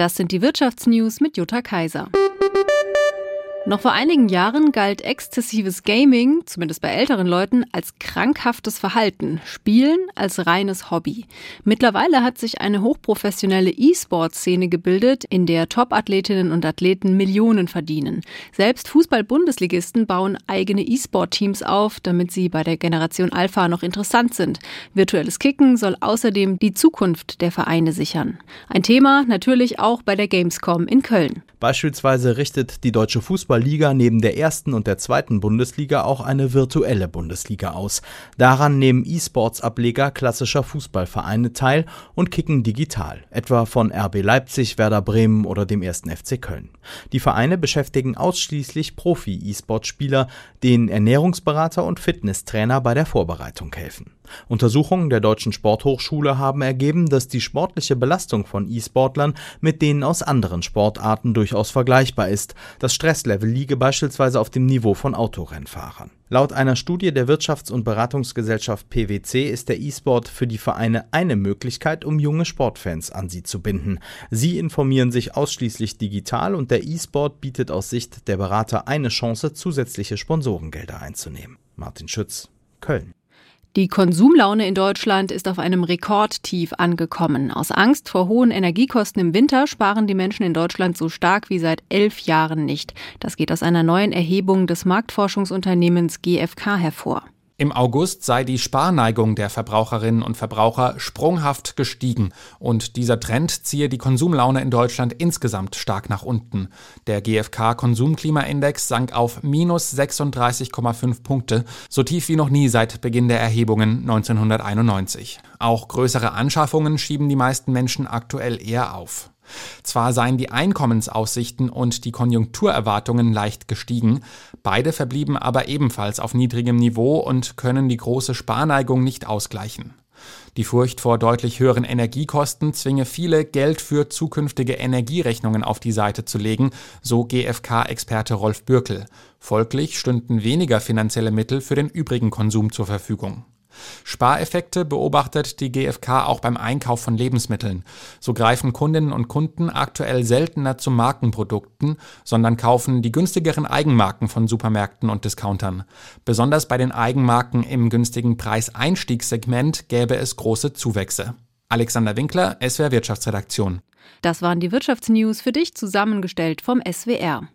Das sind die Wirtschaftsnews mit Jutta Kaiser. Noch vor einigen Jahren galt exzessives Gaming, zumindest bei älteren Leuten, als krankhaftes Verhalten, Spielen als reines Hobby. Mittlerweile hat sich eine hochprofessionelle E-Sport-Szene gebildet, in der Top-Athletinnen und Athleten Millionen verdienen. Selbst Fußball-Bundesligisten bauen eigene E-Sport-Teams auf, damit sie bei der Generation Alpha noch interessant sind. Virtuelles Kicken soll außerdem die Zukunft der Vereine sichern. Ein Thema natürlich auch bei der Gamescom in Köln. Beispielsweise richtet die Deutsche Fußballliga neben der ersten und der zweiten Bundesliga auch eine virtuelle Bundesliga aus. Daran nehmen E-Sports-Ableger klassischer Fußballvereine teil und kicken digital, etwa von RB Leipzig, Werder Bremen oder dem 1. FC Köln. Die Vereine beschäftigen ausschließlich Profi-E-Sport-Spieler, denen Ernährungsberater und Fitnesstrainer bei der Vorbereitung helfen. Untersuchungen der Deutschen Sporthochschule haben ergeben, dass die sportliche Belastung von E-Sportlern mit denen aus anderen Sportarten durchaus vergleichbar ist. Das Stresslevel liege beispielsweise auf dem Niveau von Autorennfahrern. Laut einer Studie der Wirtschafts- und Beratungsgesellschaft PwC ist der E-Sport für die Vereine eine Möglichkeit, um junge Sportfans an sie zu binden. Sie informieren sich ausschließlich digital und der E-Sport bietet aus Sicht der Berater eine Chance, zusätzliche Sponsorengelder einzunehmen. Martin Schütz, Köln. Die Konsumlaune in Deutschland ist auf einem Rekordtief angekommen. Aus Angst vor hohen Energiekosten im Winter sparen die Menschen in Deutschland so stark wie seit 11 Jahren nicht. Das geht aus einer neuen Erhebung des Marktforschungsunternehmens GfK hervor. Im August sei die Sparneigung der Verbraucherinnen und Verbraucher sprunghaft gestiegen und dieser Trend ziehe die Konsumlaune in Deutschland insgesamt stark nach unten. Der GfK-Konsumklimaindex sank auf minus 36,5 Punkte, so tief wie noch nie seit Beginn der Erhebungen 1991. Auch größere Anschaffungen schieben die meisten Menschen aktuell eher auf. Zwar seien die Einkommensaussichten und die Konjunkturerwartungen leicht gestiegen, beide verblieben aber ebenfalls auf niedrigem Niveau und können die große Sparneigung nicht ausgleichen. Die Furcht vor deutlich höheren Energiekosten zwinge viele, Geld für zukünftige Energierechnungen auf die Seite zu legen, so GfK-Experte Rolf Bürkel. Folglich stünden weniger finanzielle Mittel für den übrigen Konsum zur Verfügung. Spareffekte beobachtet die GfK auch beim Einkauf von Lebensmitteln. So greifen Kundinnen und Kunden aktuell seltener zu Markenprodukten, sondern kaufen die günstigeren Eigenmarken von Supermärkten und Discountern. Besonders bei den Eigenmarken im günstigen Preiseinstiegssegment gäbe es große Zuwächse. Alexander Winkler, SWR Wirtschaftsredaktion. Das waren die Wirtschaftsnews für dich zusammengestellt vom SWR.